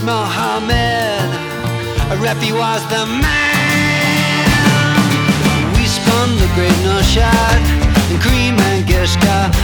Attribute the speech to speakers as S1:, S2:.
S1: Mohammed, Rafi was the man. We spun the great Noshad and Cream and Geshka.